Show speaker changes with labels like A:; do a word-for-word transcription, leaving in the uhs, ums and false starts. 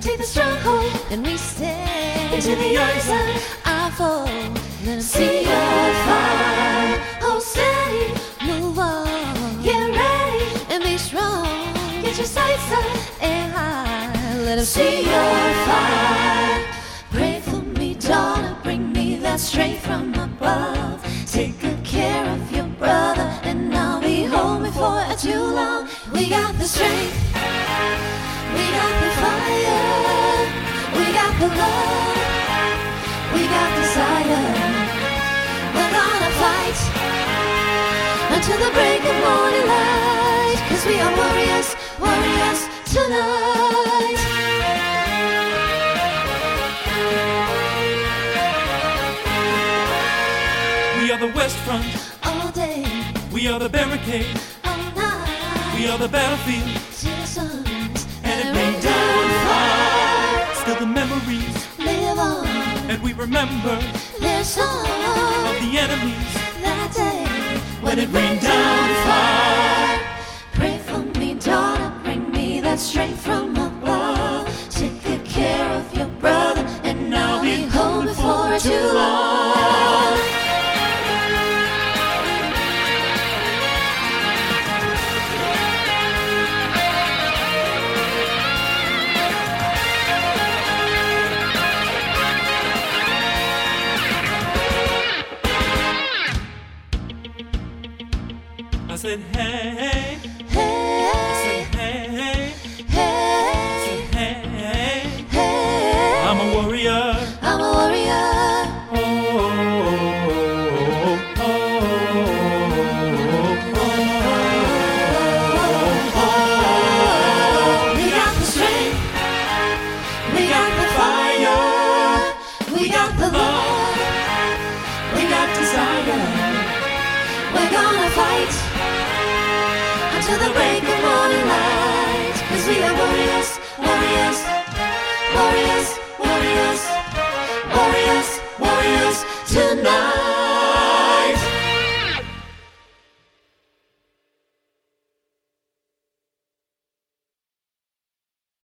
A: take the stronghold,
B: and we stand
A: into the eyes of
B: our foe. Let 'em
A: see your fire. Hold steady,
B: move on,
A: get ready,
B: and be strong.
A: get your sights up
B: And high, let 'em
A: see your fire. Pray for me, daughter, bring me that strength from above. Take good care of your brother, and I'll be home before too long. We got the strength, we got the fire, we got the love, we got desire. We're gonna fight until the break of morning light, 'cause we are warriors, warriors tonight.
C: We are the West Front,
A: All day,
C: we are the barricade,
A: all night,
C: we are the battlefield,
A: till the suns
C: and it rained down fire. Still the memories,
A: live on
C: and we remember
A: their song.
C: of the enemies
A: That day
C: when it rained down fire.
A: Pray for me, daughter, bring me that strength from above. Take good care of your brother, and I'll be home before too long.
C: I said, hey,
A: Hey,
C: I said, hey, I
A: hey,
C: said, hey,
A: hey,
C: I'm a warrior.
A: I'm a warrior.
C: Oh, oh, oh,
A: We got the strength, we got the fire, we got the love, we got desire. We're gonna fight until the break of morning light, 'cause we are warriors.